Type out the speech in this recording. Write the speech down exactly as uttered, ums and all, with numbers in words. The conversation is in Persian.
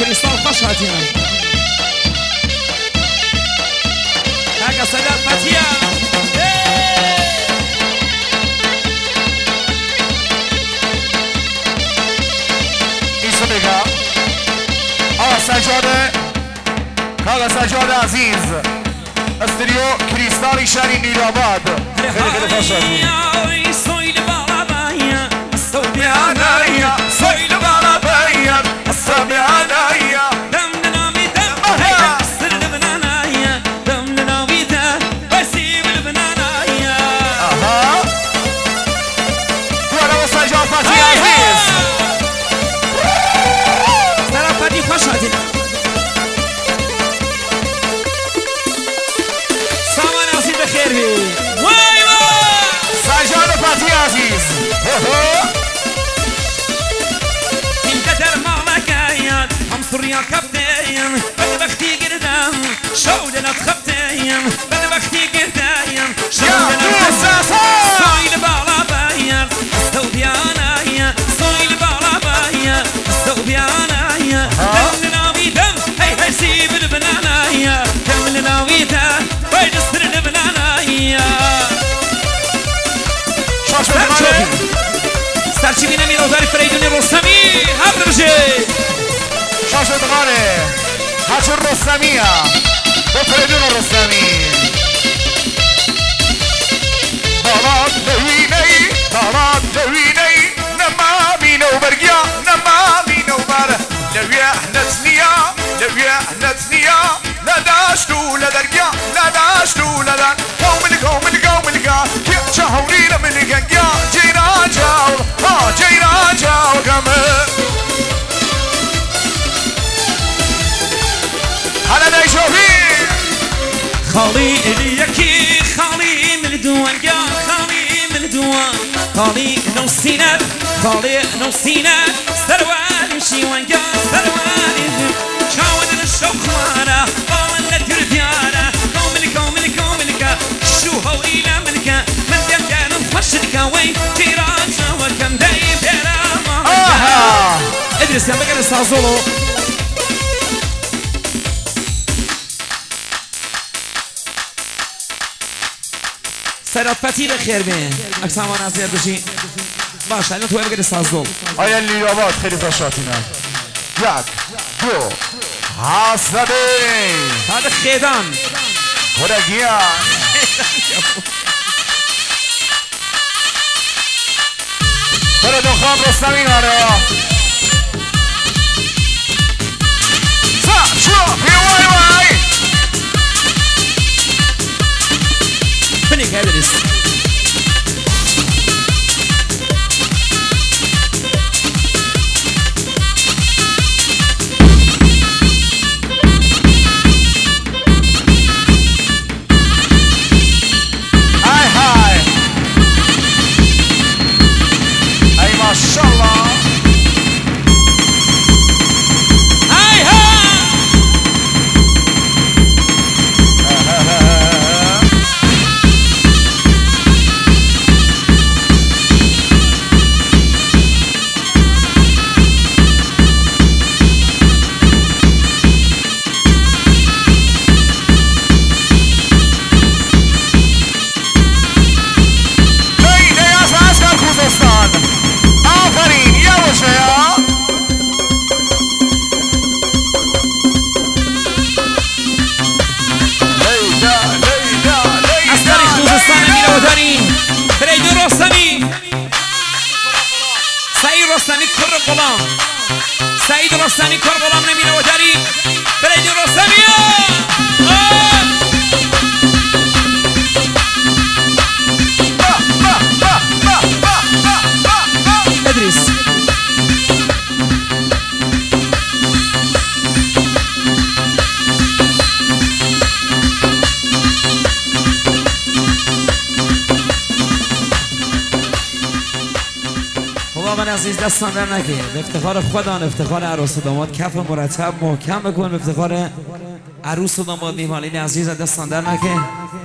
كريستال خوش هاتينا هاكا سيدات فتية ایسو بگم آقا سجاده آقا سجاده عزیز استودیو کریستالی شهری نیل‌آباد خیلی خیلی خوش آمدید سويل بالا بايا استودیو عنایا سویل بالا باید استودیو عنایا دم نامي دم هيدا سر البنانايا دم نامي دم بسيب البنانايا آها وانا سجاد فتحی عزیز ترى فادي خوش هاتينا سامان عزيز بخير بي واي واي سجاد فتحی عزیز انت در مالكايا هم سوريا كابتين بدبختي قردام شودنا تخبتين بدبختي قردام شودنا سويل بالا بايا استوديانايا سويل بالا بايا استوديانايا دم ناوي دم هي هي سيب البنانايا كمل ناوي دم ويجسر البنانايا سرچی بینه میره داری فریدون رستمی هم رجه شاشد غاره هچر رستمیه با فریدون رستمی دارات دوینهی دارات دوینهی نما مینو برگیا نما مینو بر لویه نتنیا لویه نتنیا نداشتو لدرگیا نداشتو لدر قومل قومل قوملگا که چهوری لملگنگیا جیران جاو ها جیران جاو گمه هلا دایشوفی خالی الیکی خالی من دوان یا خالی من دوان خالی نو سینه خالی نو سینه سروان شیوان یا سروان چاون الشوق مارا قوان ندر دیارا قومل قومل قوملکا شو هولی لملکا من دم دانم خوشلکا وی تیران جاو کم دای بیرا آها ادرس يا بقى نستعزلو سيرات فتي بخير بين اكسامان عزيز بشي باش الان تو بقى نستعزل آیا لیاباد خیلی خوشاتینا یک دو حسبی هذا خيدان خورگیان خور دخان رستمی ناره سا شو بی وای وای فينيك هذا لسه های های ای ماشالله هاي ها دی دی از اسکر خوزستان آفرین یواشه یا لیدا لیدا لیدا عسكري خوزستان امير وداني فريدون رستمي سعيد رستمي كر غلام سعيد رستمي كر غلام امير وداني فريدون رستمي آه! ادريس خدا من عزیز دستان در نکه به افتخار خدا افتخار عروس و داماد کف مرتب محکم بکن به افتخار عروس و داماد میهمانین عزیز دستان در نکه